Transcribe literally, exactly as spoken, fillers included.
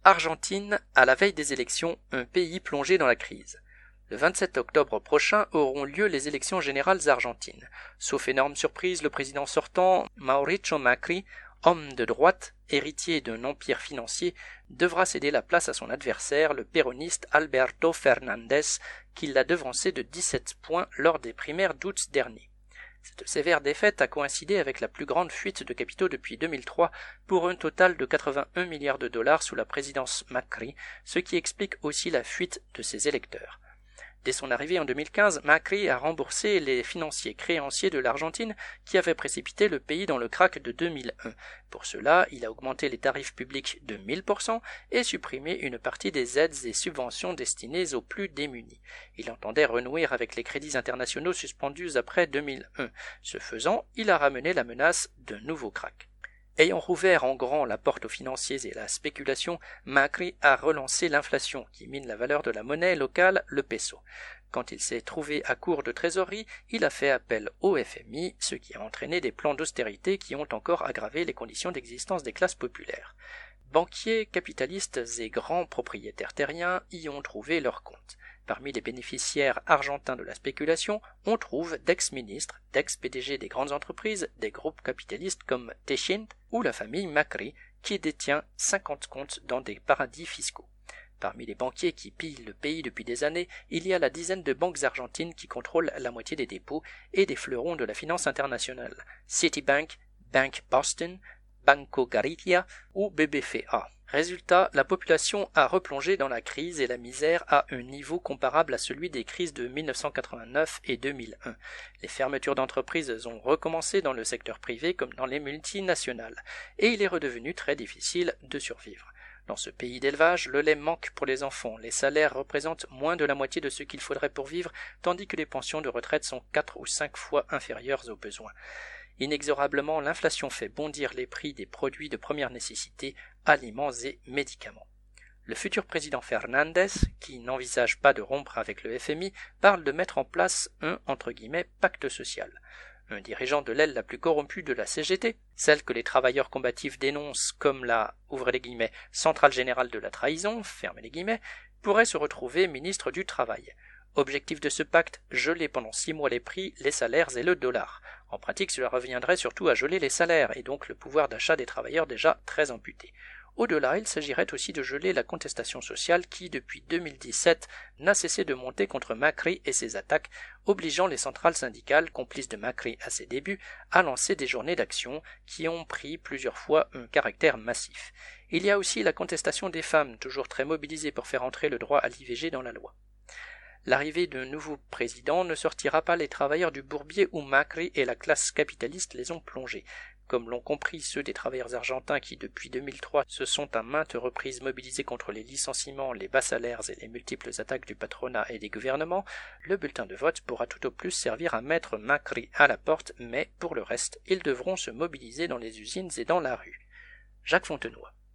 Argentine, à la veille des élections, un pays plongé dans la crise. Le vingt-sept octobre prochain auront lieu les élections générales argentines. Sauf énorme surprise, le président sortant, Mauricio Macri, homme de droite, héritier d'un empire financier, devra céder la place à son adversaire, le péroniste Alberto Fernández, qui l'a devancé de dix-sept points lors des primaires d'août dernier. Cette sévère défaite a coïncidé avec la plus grande fuite de capitaux depuis deux mille trois pour un total de quatre-vingt-un milliards de dollars sous la présidence Macri, ce qui explique aussi la fuite de ses électeurs. Dès son arrivée en deux mille quinze, Macri a remboursé les financiers créanciers de l'Argentine qui avaient précipité le pays dans le krach de deux mille un. Pour cela, il a augmenté les tarifs publics de mille pour cent et supprimé une partie des aides et subventions destinées aux plus démunis. Il entendait renouer avec les crédits internationaux suspendus après deux mille un. Ce faisant, il a ramené la menace d'un nouveau krach. Ayant rouvert en grand la porte aux financiers et à la spéculation, Macri a relancé l'inflation qui mine la valeur de la monnaie locale, le peso. Quand il s'est trouvé à court de trésorerie, il a fait appel au F M I, ce qui a entraîné des plans d'austérité qui ont encore aggravé les conditions d'existence des classes populaires. Banquiers, capitalistes et grands propriétaires terriens y ont trouvé leur compte. Parmi les bénéficiaires argentins de la spéculation, on trouve d'ex-ministres, d'ex-P D G des grandes entreprises, des groupes capitalistes comme Techint ou la famille Macri, qui détient cinquante comptes dans des paradis fiscaux. Parmi les banquiers qui pillent le pays depuis des années, il y a la dizaine de banques argentines qui contrôlent la moitié des dépôts et des fleurons de la finance internationale, Citibank, Bank Boston, Banco Galicia ou B B V A. Résultat, la population a replongé dans la crise et la misère à un niveau comparable à celui des crises de mille neuf cent quatre-vingt-neuf et deux mille un. Les fermetures d'entreprises ont recommencé dans le secteur privé comme dans les multinationales, et il est redevenu très difficile de survivre. Dans ce pays d'élevage, le lait manque pour les enfants, les salaires représentent moins de la moitié de ce qu'il faudrait pour vivre, tandis que les pensions de retraite sont quatre ou cinq fois inférieures aux besoins. Inexorablement, l'inflation fait bondir les prix des produits de première nécessité, aliments et médicaments. Le futur président Fernández, qui n'envisage pas de rompre avec le F M I, parle de mettre en place un entre guillemets, pacte social. Un dirigeant de l'aile la plus corrompue de la C G T, celle que les travailleurs combatifs dénoncent comme la ouvrez les guillemets, centrale générale de la trahison, fermez les guillemets, pourrait se retrouver ministre du Travail. Objectif de ce pacte, geler pendant six mois les prix, les salaires et le dollar. En pratique, cela reviendrait surtout à geler les salaires et donc le pouvoir d'achat des travailleurs déjà très amputé. Au-delà, il s'agirait aussi de geler la contestation sociale qui, depuis deux mille dix-sept, n'a cessé de monter contre Macri et ses attaques, obligeant les centrales syndicales, complices de Macri à ses débuts, à lancer des journées d'action qui ont pris plusieurs fois un caractère massif. Il y a aussi la contestation des femmes, toujours très mobilisées pour faire entrer le droit à l'I V G dans la loi. L'arrivée d'un nouveau président ne sortira pas les travailleurs du bourbier où Macri et la classe capitaliste les ont plongés, comme l'ont compris ceux des travailleurs argentins qui, depuis deux mille trois, se sont à maintes reprises mobilisés contre les licenciements, les bas salaires et les multiples attaques du patronat et des gouvernements. Le bulletin de vote pourra tout au plus servir à mettre Macri à la porte, mais pour le reste, ils devront se mobiliser dans les usines et dans la rue. Jacques Fontenoy.